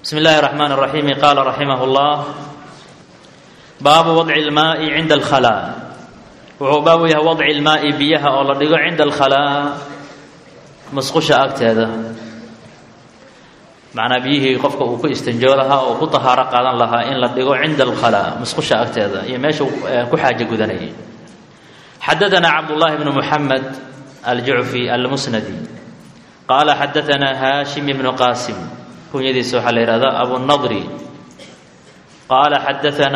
بسم الله الرحمن الرحيم قال رحمه الله باب وضع الماء عند الخلاء wuxuu baabu yahay وضع الماء biyaha oo la dhigo عند الخلاء masqusha agteeda macnaa biyihii qofka uu ku istinjoo lahaa oo ku tahaaro qaadan lahaa in la dhigo عند الخلاء masqusha agteeda iyo meesha ku xaajo gudanayay حدثنا عبد الله بن محمد الجعفي المسندي قال حدثنا هاشم بن قاسم كنيديس waxaa la yiraahdaa أبو النضر قال حدثنا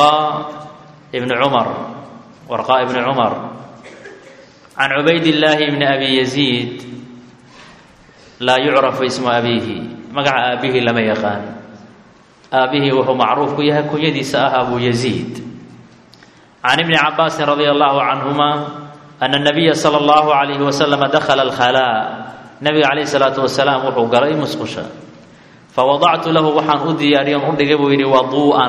ورقاء بن عمر عن عبيد الله بن أبي يزيد لا يعرف اسم أبيه مقع أبيه لما يقان أبيه وهو معروف كيها كنيديس أبو يزيد عن ابن عباس رضي الله عنهما أن النبي صلى الله عليه وسلم دخل الخلاء النبي عليه الصلاة والسلام وحو قرأي مسقشا فوضعت له وحان أدياريان أدقبو يري وضوءا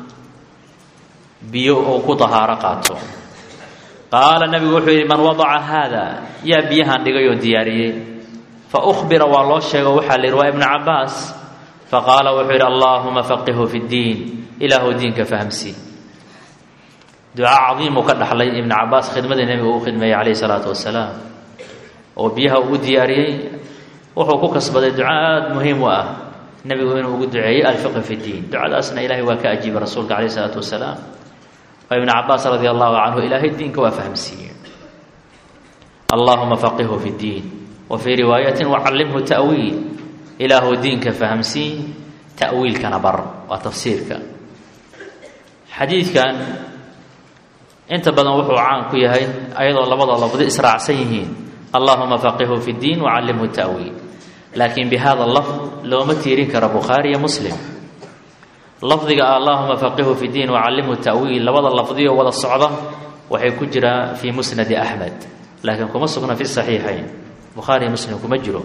بيو كطهارة قاتو قال النبي وحو من وضع هذا يا بيهان دقيو دياري فأخبر والله الشيخ وحال لرواء ابن عباس فقال وحو اللهم فقهه في الدين إله دينك فهمسي دعاء عظيم وكان حلي ابن عباس خدمة النبي وخدمه عليه الصلاة والسلام وبيها ودياري وحو كسبة دعاء مهم النبي وإنه دعاء الفقه في الدين دعاء أسنى إلهي وكأجيب رسولك عليه الصلاة والسلام وابن عباس رضي الله عنه إلهي الدين كوافهم سي اللهم فقهه في الدين وفي رواية وعلمه تأويل إله الدين كفهم سي تأويل كان بر وتفسير كان حديث كان انت بدن وحو عان كيهي أيضا لبضى لفظ إسراع سيهين اللهم فقهه في الدين وعلمه التأويل لكن بهذا اللفظ لو متيرين كرا بخاري مسلم لفظك اللهم فقهه في الدين وعلمه التأويل لبضى اللفظية ولا الصعدة وحي كجرى في مسند أحمد لكن كما سقنا في الصحيحين بخاري مسلم كما جروا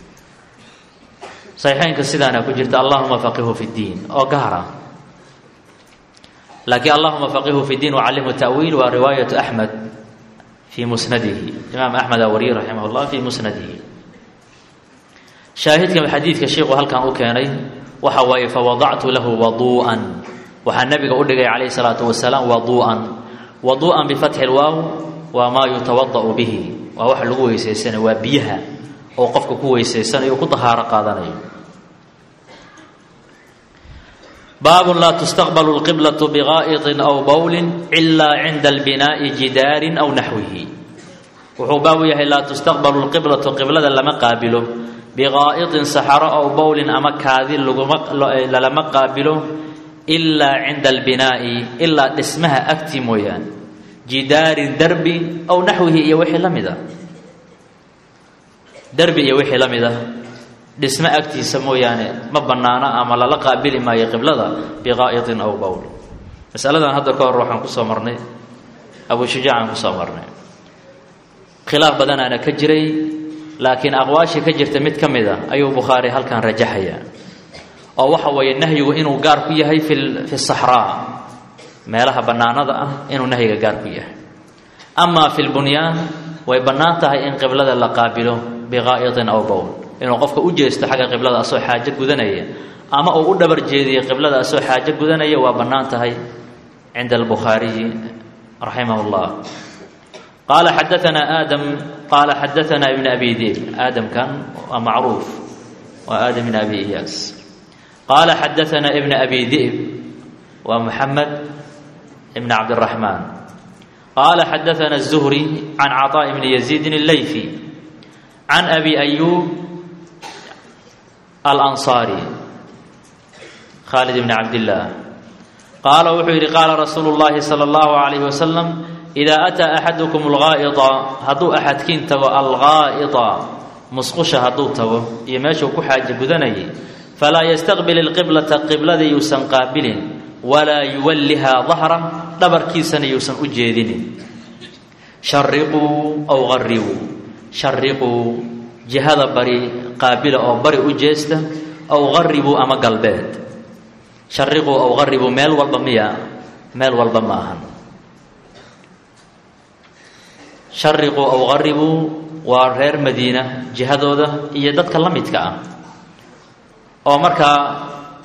صحيحين كسيدانا كجرت اللهم فقهه في الدين أو قهرة لكن اللهم فقهه في الدين وعلمه التأويل ورواية أحمد في مسنده الإمام أحمد أوري رحمه الله في مسنده شاهد كم الحديث كشيخ وهل كان أوكاني وحواي فوضعت له وضوءا وحنبي أودي عليه الصلاة والسلام وضوءا بفتح الواو وما يتوضأ به وهو حلقوه يسيسن وبيها وقفك كوه يسيسن يكطهار قادني باب لا تستقبل القبلة بغائط أو بول إلا عند البناء جدار أو نحوه وحباويه لا تستقبل القبلة قبلة لما قابله بغائط صحراء أو بول أما كاذل لما قابله إلا عند البناء إلا اسمها أكتمويان جدار دربي أو نحوه يوحي لمده دربي يوحي لمده dhisma agtiisa mooyaane ma banaana ama la qaabili maayo qiblada biqaa'itin aw bawl mas'aladan hadda ka hor waxaan ku soo marnay Abu Shujaa ku soo marnay khilaaf badan ana ka jiray laakiin aqwaashi ka jirta mid kamida ayuu Bukhari halkan rajaxaya oo waxa weeye nahyigu inuu gaar ku yahay fi sahraa meelaha banaanada ah inuu nahyiga gaar ku yahay ama fi bunyan way banaan tahay in qiblada la qaabilo biqaa'itin aw bawl inuu qofka u jeesto xagga qiblada asoo xaajo gudanaya ama uu u dhabar jeediyo qiblada asoo xaajo gudanaya waa banaan tahay عند البخاري رحمه الله قال حدثنا آدم قال حدثنا ابن أبي ذئب آدم كان معروف وآدم بن أبي إياس قال حدثنا ابن أبي ذئب ومحمد ابن عبد الرحمن قال حدثنا الزهري عن عطاء بن يزيد الليثي عن أبي أيوب الأنصاري خالد بن عبد الله قال وحير قال رسول الله صلى الله عليه وسلم إذا أتى أحدكم الغائط هدو أحد كنتو الغائط مسقشة هدو تو يماشو كحاج بدني فلا يستقبل القبلة قبلة يسن قابل ولا يولها ظهره دبر كيسن يسن أجيدين شرقوا أو غربوا شرقوا جهاد بري قابل أو بري أجيسته أو غربوا أما قلبات شرقوا أو غربوا ميل والبمية ميل والبماهن شرقوا أو غربوا وغير مدينة جهادوده يددك لمدك أو مركا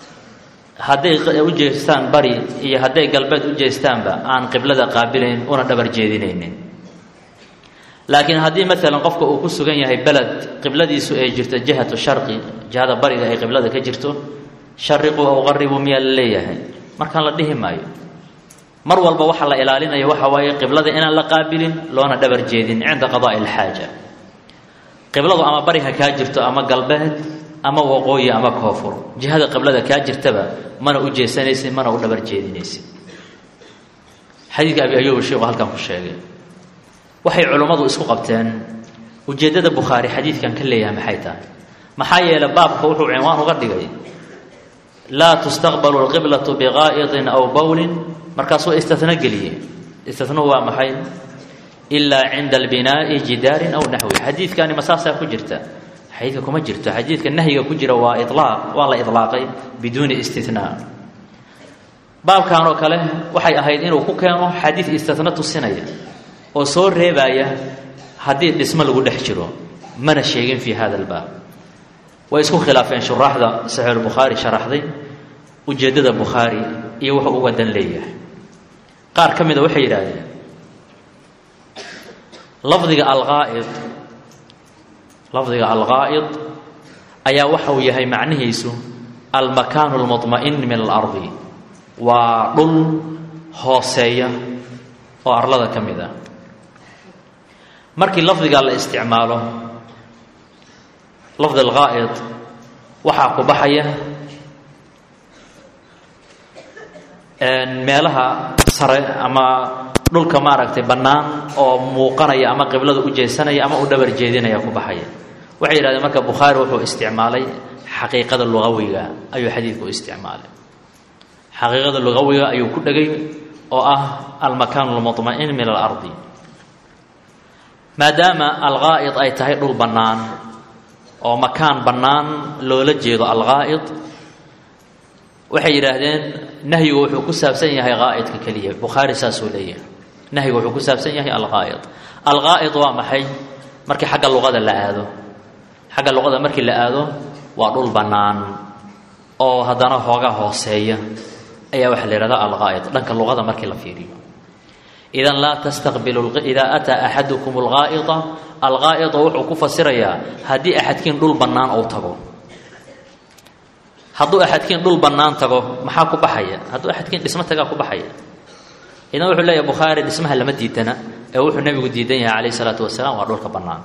hadday u jeestaan bari iyo hadday galbeed u jeestaanba aan qiblada qaabilayn una dhabar jeedinaynin. laakiin haddii maalan qofka uu ku sugan yahay beled qibladiisu ay jirto jihatu sharqi, jihada bariga ay qiblada ka jirto, shariqu aw qaribu miyaa la leeyahay? markaan la dhihi maayo. mar walba waxa la ilaalinayo waxa waaye qiblada inaan la qaabilin loona dhabar jeedin cinda qadaa'i alxaaja. qibladu ama bari ha kaa jirto ama galbeed ama waqooyi ama koonfur, jihada qiblada kaa jirtaba mana u jeesanaysid mana u dhabar jeedinaysid. xadiidka abi ayuub sheekhu halkan ku sheegay. waxay culummadu isku qabteen ujeeddada bukhaari xadiidkan ka leeyahay maxay tahay. maxaa yeelay baabka wuxuu cinwaan uga dhigay laa tustaqbalu alqiblatu biqaa'idin aw bawlin, markaasuu istitna geliyey. istitnuu waa maxay? ilaa cinda albinaa'i jidaarin aw naxwi. xadiidkani masaasaa ku jirta? xadiidka kuma jirto. xadiidka nahyiga ku jira waa ilaaq, waa la ilaaqay biduuni istitnaa. baabkan oo kale waxay ahayd inuu ku keeno xadiid istitna tusinaya oo soo reebaya haddii dhismo lagu dhex jiro, mana sheegin fii hada albaab. way isku khilaafeen shuraaxda saxiixulbukhaari sharaxday ujeeddada bukhaari iyo wuxuu uga dan leeyahay. qaar ka mida waxay yidhaahdeen lafdiga alqaa'id ayaa waxa uu yahay macnihiisu almakaanu almudma'in min alardi, waa dhul hooseeya oo arlada ka mid ah. markii lafdigaa la isticmaalo lafdi alqaa'id waxaa ku baxaya meelaha sare ama dhulka maaragtay bannaan oo muuqanaya ama qiblada u jeesanaya ama u dhabar jeedinaya ku baxaya. waxay yidhahdeen marka bukhaari wuxuu isticmaalay xaqiiqada lugawiga ayuu xadiidku isticmaalay. xaqiiqada lugawiga ayuu ku dhegay oo ah almakaanu almudma'in min alardi. maadaama alqaa'id ay tahay dhul bannaan oo makaan bannaan loola jeedo alqaa'id, waxay yidhaahdeen nahyigu wuxuu ku saabsan yahay qaa'idka keliya. bukhaari saasuu leeyahay, nahyigu wuxuu ku saabsan yahay alqaa'id. alqaa'id waa maxay? markii xagga luqada la aado, xagga luqada markii la aado waa dhul bannaan oo haddana hoogaa hooseeya ayaa waxaa la yidhahdaa alqaa'id dhanka luqada markii la fiiriyo. idan laa tastaqbilu idaa ataa axadukum alqaa'ida, alqaa'ida wuxuu ku fasirayaa haddii axadkiin dhul bannaan uu tago. hadduu axadkiin dhul bannaan tago maxaa ku baxaya? hadduu axadkiin dhismo tagaa ku baxaya. idan wuxuu leeyahay bukhaari dhismaha lama diidana ee wuxuu nebigu diidan yahay calayhi salaatu wasalaam waa dhulka bannaan.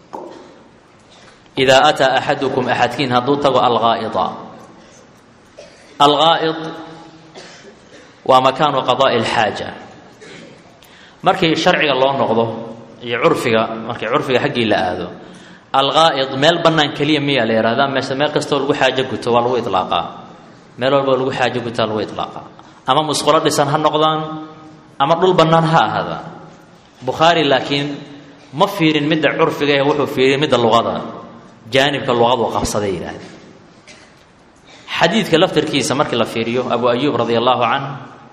idaa ataa axadukum axadkiin hadduu tago alqaa'ida. alqaa'id waa makaanu qadaa'i alxaaja. markii sharciga loo noqdo iyo curfiga, markii curfiga xaggii la aado, alqaa'id meel bannaan keliya miyaa la yihahdaa mise meel kastoo lagu xaajo guto waa lagu ilaaqaa? meel walba lagu xaajo gutaa lagu ilaaqaa. ama musqulo dhisan ha noqdaan ama dhul bannaan ha ahaada. bukhaari laakiin ma fiirin midda curfiga ee wuxuu fiiriyey midda luqada, jaanibka luqadu qabsaday yidhaahda. xadiidka laftarkiisa markii la fiiriyo abu ayuub radia allahu canh,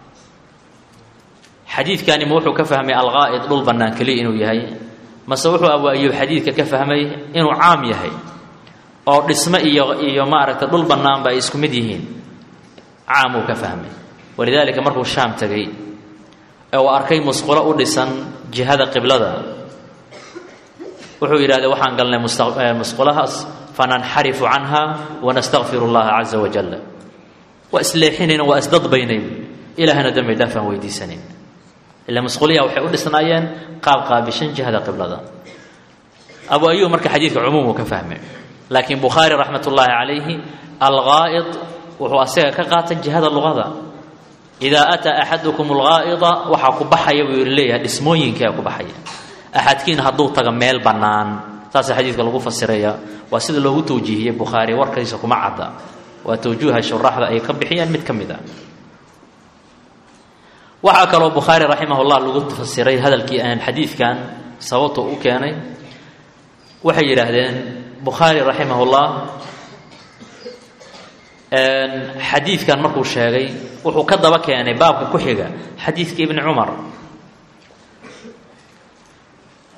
xadiidkani ma wuxuu ka fahmay alqaa'id dhul bannaan keliya inuu yahay, mase wuxuu abu ayuub xadiidka ka fahmay inuu caam yahay oo dhismo iyo maaragtay dhul bannaanba ay isku mid yihiin? caam uu ka fahmay. walidaalika markuu shaam tegey ee uu arkay musqulo u dhisan jihada qiblada, wuxuu yidhahdee waxaan galnay musqulahaas fananxarifu canha wanastakfiru allaha caza wajalla. waa isleexinayn, waa isdadbaynayn, ilaahana dembi dhaafaan weydiisanayn. ila musquliya waxay u dhisnaayeen qaab qaabishan jihada qiblada. abu ayuub marka xadiidka cumuumuu ka fahmay, laakiin bukhaari raxmat ullaahi calayhi alqaa'id wuxuu asaga ka qaatay jihada luqada. idaa ataa axadukum alqaa'ida waxaa ku baxaya buu yidhi leeyahay dhismooyinkaa ku baxaya. axadkiin hadduu taga meel bannaan, saasa xadiidka lagu fasiraya. waa sida loogu tawjiihiyey bukhaari, warkiisa kuma cadda. waa tawjuuha shuraaxda ay ka bixiyeen mid ka mid a. waxaa kaloo bukhaari raximahullah lagu fasiray hadalkii aan xadiidkan sababta u keenay. waxay yidhaahdeen bukhaari raximahullah xadiidkan markuu sheegay wuxuu ka daba keenay baabka ku xiga xadiidka ibni cumar.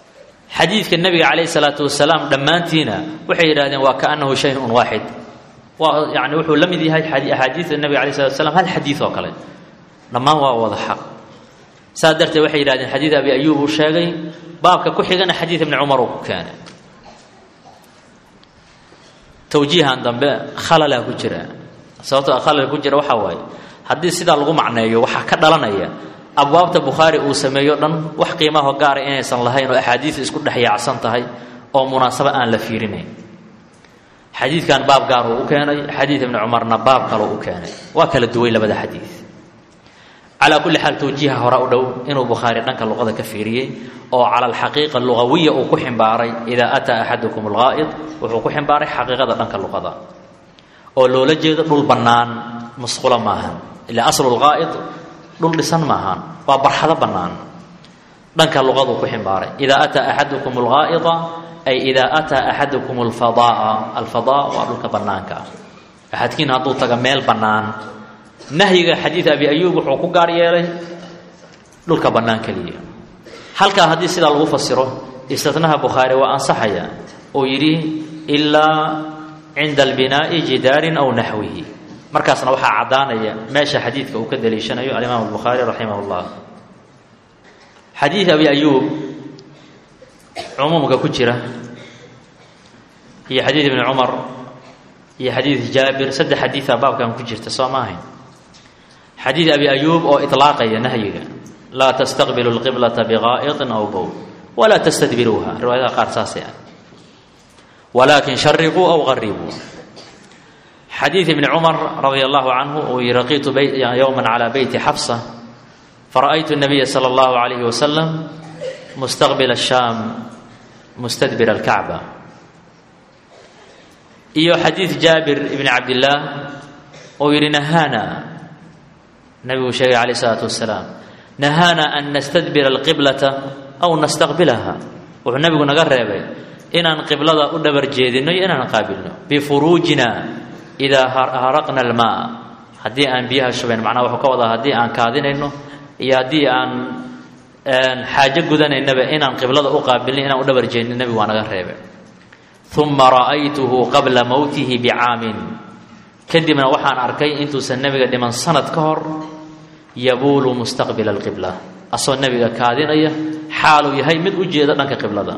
xadiidka nebiga calayhi salaatu wasalaam dhammaantiina waxay yidhahdeen waa kaannahu shayun waaxid, يعني وحو لم يدي هاي أحاديث النبي عليه الصلاة والسلام هل حديث وكله لما هو واضح حق سادرت وحي إلى حديث أبي أيوب الشاقي بابك كحيغنا حديث ابن عمر كان توجيها ضمن خلل كجرا sababtoo khalal ku jira waxa way hadii sida lagu macneeyo waxa ka dhalanaya abwaabta Bukhari uu sameeyo dhan wax qiimaha gaar ah inaysan lahayn oo ahadiis isku dhaxyaacsan tahay oo munaasaba aan la fiirinayn xadiidkan baab gaar uu keenay xadiid ibn Umarna baab kale uu keenay waa kala duway labada xadiid ala kulli hal tawjiiha hore u dhow inuu Bukhari dhanka luqada ka fiiriyay oo ala alhaqiiqa lughawiyya uu ku ximbaaray ida ata ahadukum alghaa'id wuxuu ku ximbaaray xaqiiqada dhanka luqada oo loola jeedo dhul banaan masqula maahan ila asl alghaa'id dhul dhisan maahan waa barxada banaan dhanka luqadu ku ximbaaray ida ata ahadukum alghaa'ida ay ida ata ahadukum alfadaa waa dhulka banaanka ahadkiin haduu taga meel banaan nahyiga xadiid abi ayyub wuxuu ku gaar yeelay dhulka banaan kaliya halka hadii sida lagu fasiro istithnaha Bukhari waa ansaxaya oo yiri illa عند البناء جدار أو نحوه مركزنا وحا عدانيا ماشي حديثك وكدليشنا الإمام البخاري رحمه الله حديث أبي أيوب عمومك كجرة هي حديث ابن عمر هي حديث جابر سد حديث باب كان كجرة تصاماهن حديث أبي أيوب أو إطلاقا نهيك لا تستقبلوا القبلة بغائط أو بول ولا تستدبروها رواية قارصاص يعني ولكن شرقوا أو غربوا حديث ابن عمر رضي الله عنه ورقيت يوما على بيت حفصة فرأيت النبي صلى الله عليه وسلم مستقبل الشام مستدبر الكعبة إيو حديث جابر بن عبد الله ويرنهانا نبي شيء عليه الصلاة والسلام نهانا أن نستدبر القبلة أو نستقبلها والنبي نقرب إن قبلة أدبر جيدنا إن نقابلنا بفروجنا إذا هرقنا الماء هدي أن بيها شبين معناه وحكوضة هدي أن كاذين إنه يهدي أن حاجة جدنا النبي إن قبلة أقابلنا إن أدبر جيدنا النبي وأنا قريب ثم رأيته قبل موته بعام كدمنا وحان أركي أنتو سنبي قد من سنة كهر يبول مستقبل القبلة أصلا النبي كاذين أيه حاله يهيمد وجيدنا كقبلة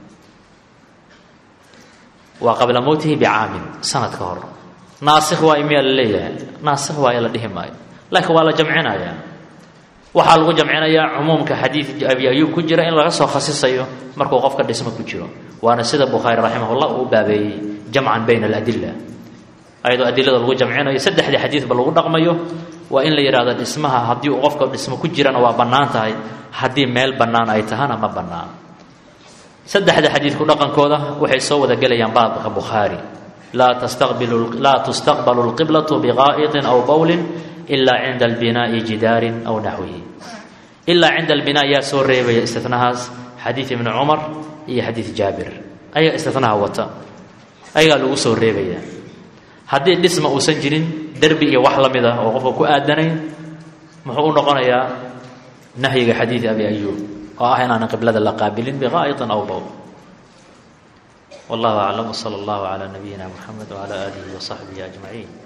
وقبل موته بعام سنة كهر ناسخ وإميال ليه ناسخ وإلى دهماي لكن ولا جمعنا يا وحال جمعنا يا عموم كحديث أبي أيوب كجرا إن لا يصح خصيصيه مركو قف قد اسمه كجرا وأنا سيد البخاري رحمه الله وبابي جمعا بين الأدلة أيضا أدلة الغو جمعنا يسد حديث حديث بلغو رقميه وإن لا يراد اسمها هدي وقف قد اسمه كجرا وبنان تاي هدي ميل بنان أي تهانا ما بنان سدح حديث رقم كوده وحي سو ودا غليان باب البخاري لا تستقبل القبلة بغائط أو بول إلا عند البناء جدار أو نحوه إلا عند البناء يا سور ريبه استثناء حديث ابن عمر هي حديث جابر أي استثناء وتا أي لو سور ريبه حديث اسمه وسنجرين دربي وحلمده او قفو ku aadanay muxuu noqonayaa nahyiga xadiis abi ayyub oo ah inaan qiblada la qaabilin biqaa'itan aw bawl wallahu a'lam sallallahu ala nabiyyina muhammad wa ala alihi wa sahbihi ajma'in